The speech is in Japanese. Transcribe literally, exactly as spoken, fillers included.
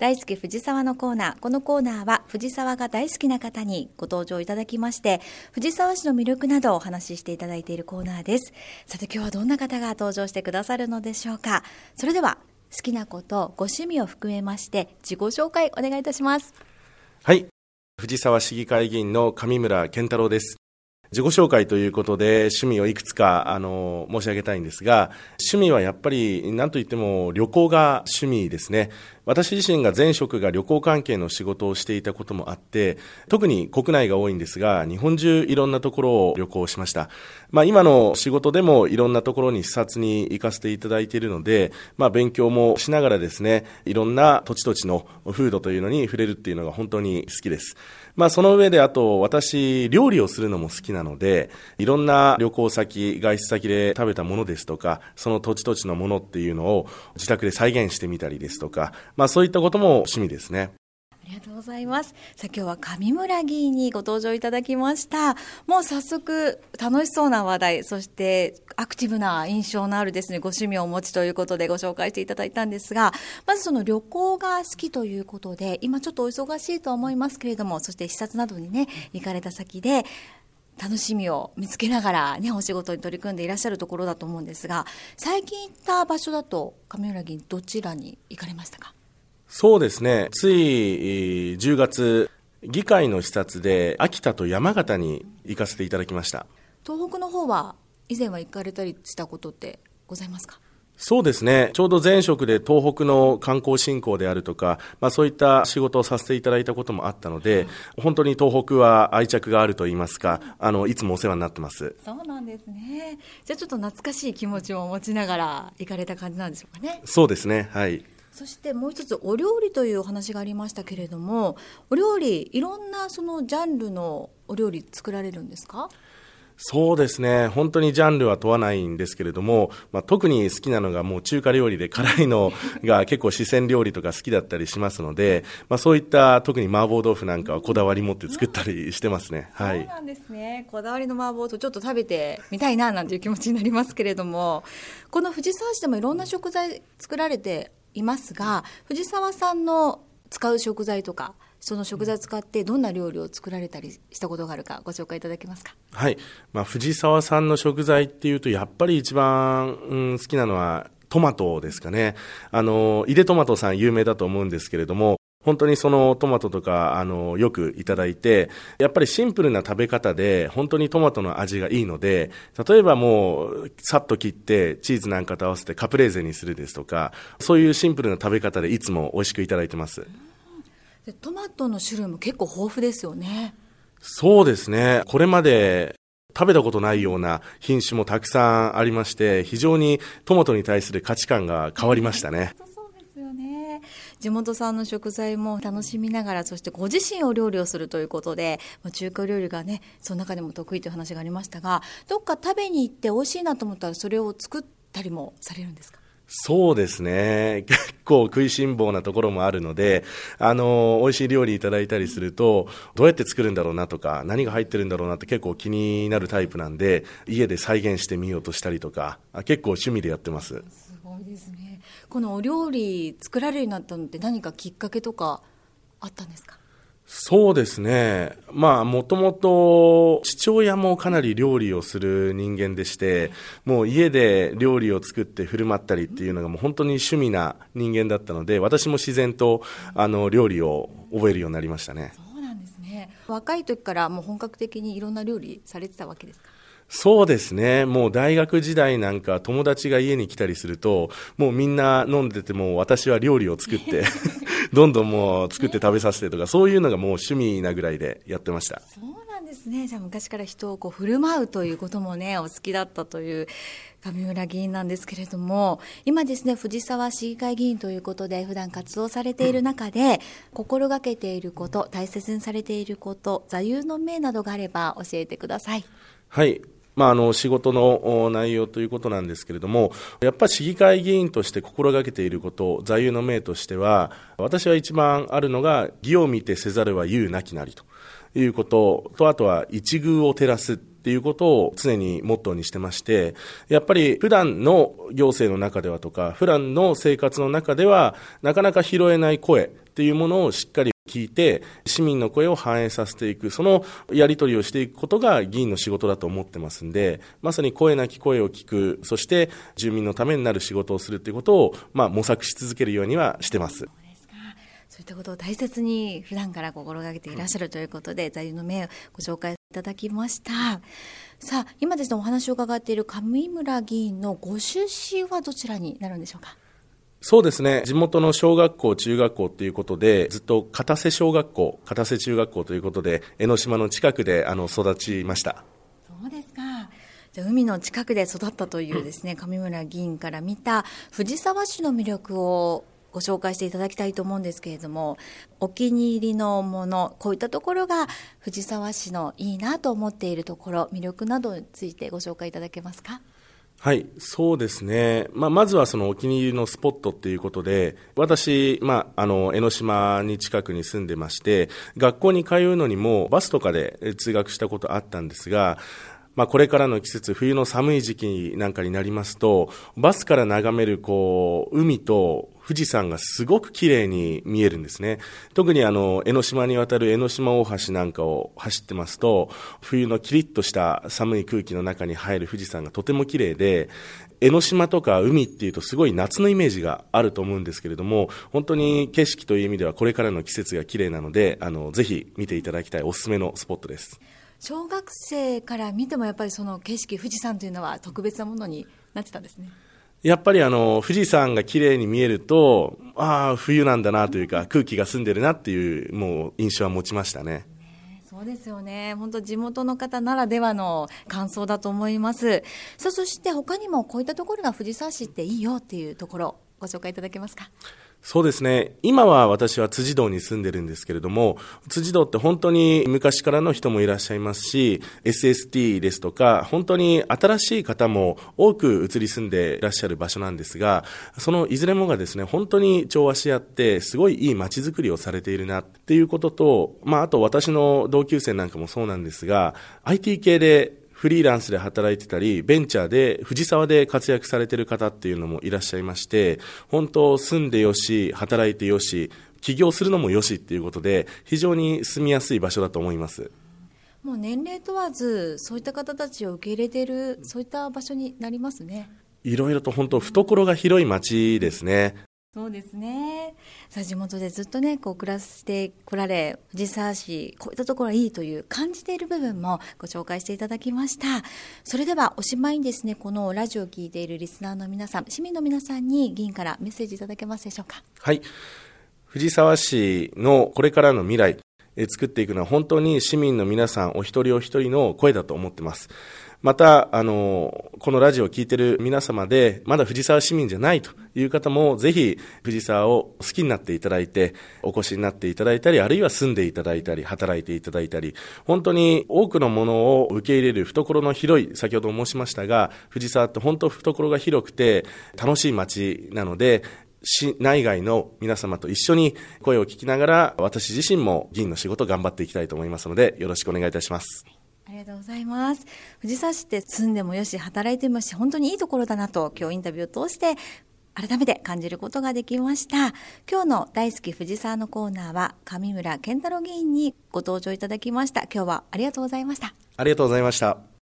大好き藤沢のコーナー。このコーナーは藤沢が大好きな方にご登場いただきまして、藤沢市の魅力などをお話ししていただいているコーナーです。さて今日はどんな方が登場してくださるのでしょうか。それでは好きなこと、ご趣味を含めまして自己紹介お願いいたします。 はい、藤沢市議会議員の上村健太郎です。自己紹介ということで趣味をいくつかあの申し上げたいんですが、趣味はやっぱり何といっても旅行が趣味ですね。私自身が前職が旅行関係の仕事をしていたこともあって、特に国内が多いんですが、日本中いろんなところを旅行しました。まあ、今の仕事でもいろんなところに視察に行かせていただいているので、まあ、勉強もしながらですね、いろんな土地土地の風土というのに触れるっていうのが本当に好きです。まあ、その上であと私料理をするのも好きなので、いろんな旅行先、外出先で食べたものですとか、その土地土地のものっていうのを自宅で再現してみたりですとか、まあ、そういったことも趣味ですね。 ありがとうございます。さあ今日は上村議員にご登場いただきました。もう早速楽しそうな話題、そしてアクティブな印象のあるですね、ご趣味をお持ちということでご紹介していただいたんですが、まずその旅行が好きということで、今ちょっとお忙しいと思いますけれども、そして視察などにね行かれた先で楽しみを見つけながらねお仕事に取り組んでいらっしゃるところだと思うんですが、最近行った場所だと上村議員どちらに行かれましたか？ そうですね、ついじゅうがつ議会の視察で秋田と山形に行かせていただきました。 東北の方は以前は行かれたりしたことってございますか？ そうですね、ちょうど前職で東北の観光振興であるとか、まあ、そういった仕事をさせていただいたこともあったので、本当に東北は愛着があるといいますか、あのいつもお世話になってます。 そうなんですね。じゃあちょっと懐かしい気持ちを持ちながら行かれた感じなんでしょうかね。 そうですね、はい。 そしてもう一つお料理というお話がありましたけれども、お料理いろんなそのジャンルのお料理作られるんですか？ そうですね、本当にジャンルは問わないんですけれども、まあ、特に好きなのがもう中華料理で辛いのが結構四川料理とか好きだったりしますので、まあ、そういった特に麻婆豆腐なんかはこだわり持って作ったりしてますね、 うん、 はい。 そうなんですね。こだわりの麻婆豆腐ちょっと食べてみたいななんていう気持ちになりますけれども、この藤沢市でもいろんな食材作られていますが、藤沢さんの使う食材とかその食材を使ってどんな料理を作られたりしたことがあるかご紹介いただけますか？ はい、まあ、藤沢さんの食材っていうとやっぱり一番、うん、好きなのはトマトですかね。あの井出トマトさん有名だと思うんですけれども、本当にそのトマトとかあのよくいただいて、やっぱりシンプルな食べ方で本当にトマトの味がいいので、例えばもうさっと切ってチーズなんかと合わせてカプレーゼにするですとか、そういうシンプルな食べ方でいつも美味しくいただいてます。 でトマトの種類も結構豊富ですよね。 そうですね、これまで食べたことないような品種もたくさんありまして、非常にトマトに対する価値観が変わりましたね。 そうですよね。地元産の食材も楽しみながら、そしてご自身お料理をするということで、中華料理がねその中でも得意という話がありましたが、どっか食べに行って美味しいなと思ったらそれを作ったりもされるんですか？ そうですね、結構食いしん坊なところもあるので、あの美味しい料理いただいたりすると、どうやって作るんだろうなとか、何が入ってるんだろうなって結構気になるタイプなんで、家で再現してみようとしたりとか、結構趣味でやってます。 すごいですね。このお料理作られるようになったのって何かきっかけとかあったんですか？ そうですね、まあもともと父親もかなり料理をする人間でして、もう家で料理を作って振る舞ったりっていうのがもう本当に趣味な人間だったので、私も自然とあの料理を覚えるようになりましたね。 そうなんですね。若い時からもう本格的にいろんな料理されてたわけですか？ そうですね、もう大学時代なんか友達が家に来たりすると、もうみんな飲んでても私は料理を作ってどんどんもう作って食べさせてとか、そういうのがもう趣味なぐらいでやってました。 そうなんですね。じゃあ昔から人をこう振る舞うということもねお好きだったという上村議員なんですけれども、今ですね藤沢市議会議員ということで普段活動されている中で、心がけていること、大切にされていること、座右の銘などがあれば教えてください。 はい、まあ、あの仕事の内容ということなんですけれども、やっぱり市議会議員として心がけていること、座右の銘としては、私は一番あるのが、義を見てせざるは勇なきなりということと、あとは一遇を照らすっていうことを常にモットーにしてまして、やっぱり普段の行政の中ではとか、普段の生活の中ではなかなか拾えない声っていうものをしっかり聞いて、市民の声を反映させていく、そのやり取りをしていくことが議員の仕事だと思ってますんで、まさに声なき声を聞く、そして住民のためになる仕事をするということを、まあ、模索し続けるようにはしてます。 そういったことを大切に普段から心がけていらっしゃるということで、座右の銘をご紹介いただきました。さあ、今ですね、お話を伺っている上村議員のご出身はどちらになるんでしょうか？ そうですね。地元の小学校、中学校ということで、ずっと片瀬小学校、片瀬中学校ということで、江ノ島の近くであの育ちました。 そうですか。じゃあ海の近くで育ったというですね、上村議員から見た藤沢市の魅力をご紹介していただきたいと思うんですけれども、お気に入りのもの、こういったところが藤沢市のいいなと思っているところ、魅力などについてご紹介いただけますか？ はい、そうですね。まあ、まずはそのお気に入りのスポットっていうことで、私、まあ、あの、江ノ島に近くに住んでまして、学校に通うのにもバスとかで通学したことあったんですが、まあ、これからの季節、冬の寒い時期なんかになりますと、バスから眺めるこう海と富士山がすごく綺麗に見えるんですね。特にあの江ノ島に渡る江ノ島大橋なんかを走ってますと、冬のキリッとした寒い空気の中に入る富士山がとても綺麗で、江ノ島とか海っていうとすごい夏のイメージがあると思うんですけれども、本当に景色という意味ではこれからの季節が綺麗なので、あのぜひ見ていただきたいおすすめのスポットです。 小学生から見てもやっぱりその景色、富士山というのは特別なものになってたんですね。 やっぱりあの富士山が綺麗に見えると、ああ冬なんだなというか、空気が澄んでるなっていうもう印象は持ちましたね。 そうですよね。本当地元の方ならではの感想だと思います。さあ、そして他にもこういったところが藤沢市っていいよっていうところ、ご紹介いただけますか？ そうですね。今は私は辻堂に住んでるんですけれども、辻堂って本当に昔からの人もいらっしゃいますし、エスエスティー ですとか、本当に新しい方も多く移り住んでいらっしゃる場所なんですが、そのいずれもがですね、本当に調和し合って、すごいいい街づくりをされているなっていうことと、まあ、あと私の同級生なんかもそうなんですが、アイティー 系でフリーランスで働いてたり、ベンチャーで藤沢で活躍されている方っていうのもいらっしゃいまして、本当住んでよし、働いてよし、起業するのもよしっていうことで、非常に住みやすい場所だと思います。 もう年齢問わず、そういった方たちを受け入れている、そういった場所になりますね。 いろいろと本当懐が広い街ですね。 そうですね。さあ、地元でずっとね、こう暮らしてこられ、藤沢市、こういったところがいいという感じている部分もご紹介していただきました。それではおしまいにですね、このラジオを聞いているリスナーの皆さん、市民の皆さんに議員からメッセージいただけますでしょうか？ はい。藤沢市のこれからの未来、え作っていくのは本当に市民の皆さんお一人お一人の声だと思ってます。また、あの、このラジオを聞いている皆様で、まだ藤沢市民じゃないという方も、ぜひ藤沢を好きになっていただいて、お越しになっていただいたり、あるいは住んでいただいたり、働いていただいたり、本当に多くのものを受け入れる懐の広い、先ほど申しましたが、藤沢って本当懐が広くて楽しい街なので、市内外の皆様と一緒に声を聞きながら、私自身も議員の仕事を頑張っていきたいと思いますので、よろしくお願いいたします。 ありがとうございます。藤沢市って住んでもよし、働いてもよし、本当にいいところだなと今日インタビューを通して改めて感じることができました。今日の大好き藤沢のコーナーは上村健太郎議員にご登場いただきました。今日はありがとうございました。 ありがとうございました。